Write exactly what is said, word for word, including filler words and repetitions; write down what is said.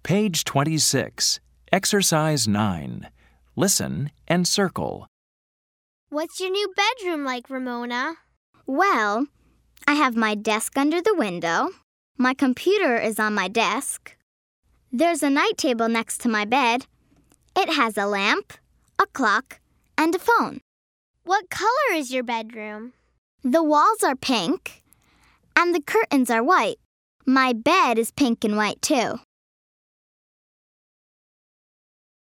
Page twenty-six, Exercise nine. Listen and circle. What's your new bedroom like, Ramona? Well, I have my desk under the window. My computer is on my desk. There's a night table next to my bed. It has a lamp, a clock, and a phone. What color is your bedroom? The walls are pink, and the curtains are white. My bed is pink and white, too.